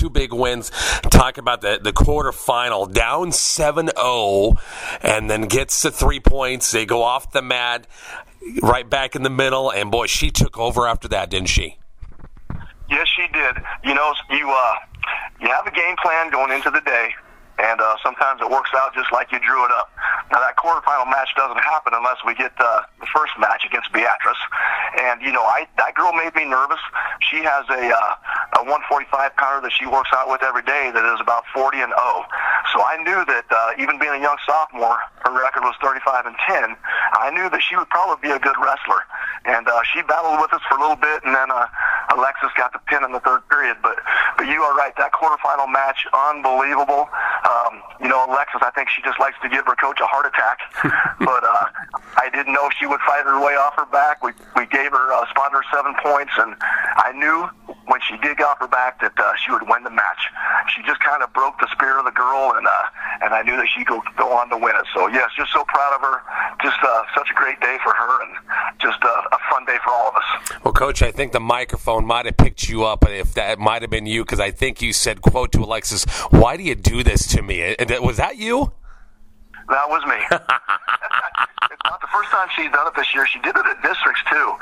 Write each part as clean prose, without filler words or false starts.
two big wins. Talk about the quarterfinal, down 7-0, and then gets to 3 points. They go off the mat, right back in the middle, and boy, she took over after that, didn't she? Yes, she did. You know, you have a game plan going into the day, and sometimes it works out just like you drew it up. Now, that quarterfinal match doesn't happen unless we get the first match against Beatrice. And, you know, that girl made me nervous. She has a 145-pounder that she works out with every day that is about 40-0. So I knew that even being a young sophomore, her record was 35-10. I knew that she would probably be a good wrestler. And she battled with us for a little bit, and then Alexis got the pin in the third period. But you are right, that quarterfinal match, unbelievable. You know, Alexis, I think she just likes to give her coach a heart attack. But I didn't know she would fight her way off her back. We gave her, spotted her 7 points, and I knew when she did get off her back that she would win the match. She just kind of broke the spirit of the girl, and I knew that she'd go on to win it. So, yes, just so proud of her. Just such a great day for her, and just a fun day for all of us. Well, Coach, I think the microphone might have picked you up, if that might have been you, because I think you said, quote to Alexis, "Why do you do this to me?" Was that you? That was me. It's not the first time she's done it this year. She did it at districts, too.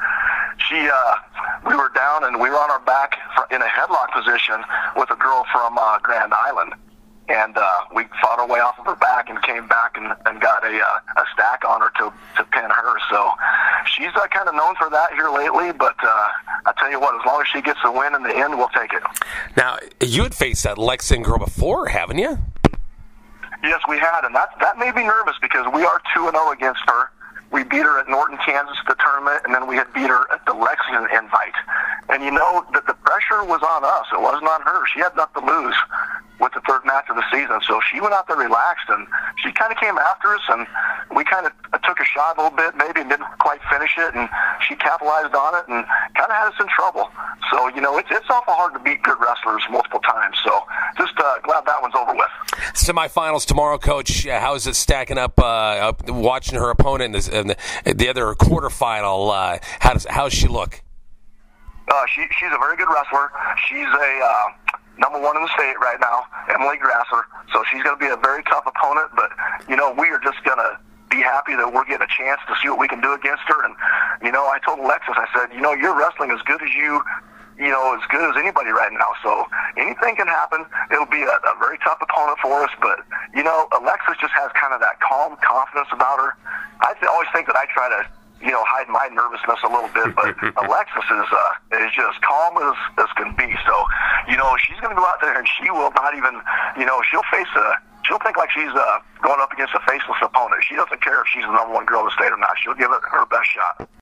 We were down, and we were on our back in a headlock position with a girl from Grand Island. And we fought our way off of her back and came back and got a stack on her to pin her. So she's kind of known for that here lately. But I tell you what, as long as she gets the win in the end, we'll take it. Now, you had faced that Lexington girl before, haven't you? Yes, we had. And that made me nervous because we are 2-0 against her. We beat her at Norton, Kansas, the tournament, and then we had beat her at the Lexington invite. And you know that the pressure was on us. It wasn't on her. She had nothing to lose with the third match of the season. So she went out there relaxed, and she kind of came after us, and we kind of took a shot a little bit, maybe, and didn't quite finish it, and she capitalized on it and kind of had us in trouble. So, you know, it's awful hard to beat good wrestlers multiple times. So just glad that one's over with. Semifinals tomorrow, Coach. How is it stacking up watching her opponent in the other quarterfinal? How does she look? She's a very good wrestler. She's a number one in the state right now, Emily Grasser. So she's going to be a very tough opponent. But, you know, we are just going to be happy that we're getting a chance to see what we can do against her. And, you know, I told Alexis, I said, you know, you're wrestling as good as as good as anybody right now. So anything can happen. It'll be a very tough opponent for us. But, you know, Alexis just has kind of that calm confidence about her. I always think that I try to, you know, hide my nervousness a little bit, but Alexis is just calm as can be. So, you know, she's going to go out there and she will not even, you know, she'll think like she's going up against a faceless opponent. She doesn't care if she's the number one girl in the state or not. She'll give it her best shot.